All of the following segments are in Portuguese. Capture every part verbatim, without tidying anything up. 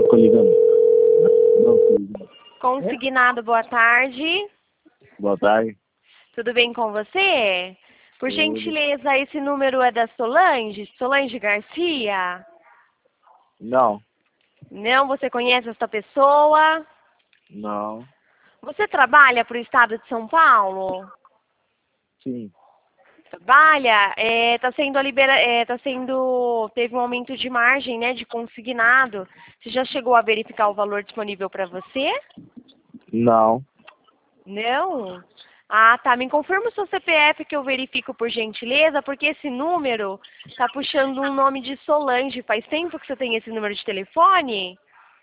tô ligando. Não, tô ligando. Consignado, boa tarde. Boa tarde. Tudo bem com você? Por Tudo. gentileza, esse número é da Solange? Solange Garcia? Não. Não? Você conhece essa pessoa? Não. Você trabalha para o estado de São Paulo? Sim. Trabalha? É, tá sendo a libera, é, tá sendo, teve um aumento de margem, né, de consignado. Você já chegou a verificar o valor disponível para você? Não. Não? Ah, tá. Me confirma o seu C P F que eu verifico por gentileza, porque esse número tá puxando um nome de Solange. Faz tempo que você tem esse número de telefone?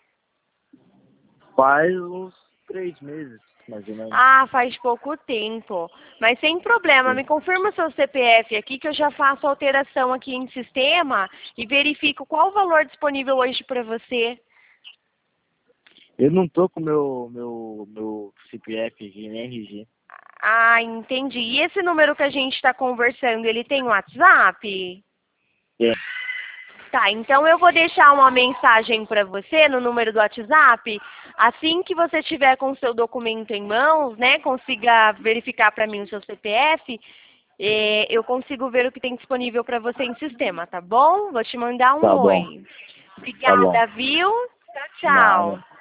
Faz uns três meses, mais ou menos. Ah, faz pouco tempo. Mas sem problema, Sim. me confirma o seu C P F aqui que eu já faço a alteração aqui em sistema e verifico qual o valor disponível hoje para você. Eu não tô com meu meu meu C P F aqui, nem R G. Ah, entendi. E esse número que a gente está conversando, ele tem WhatsApp? É. Tá, então eu vou deixar uma mensagem para você no número do WhatsApp. Assim que você tiver com o seu documento em mãos, né, consiga verificar para mim o seu C P F, eh, eu consigo ver o que tem disponível para você em sistema, tá bom? Vou te mandar um Tá bom. oi. Tá bom. Obrigada, viu? Tchau, Nada. tchau.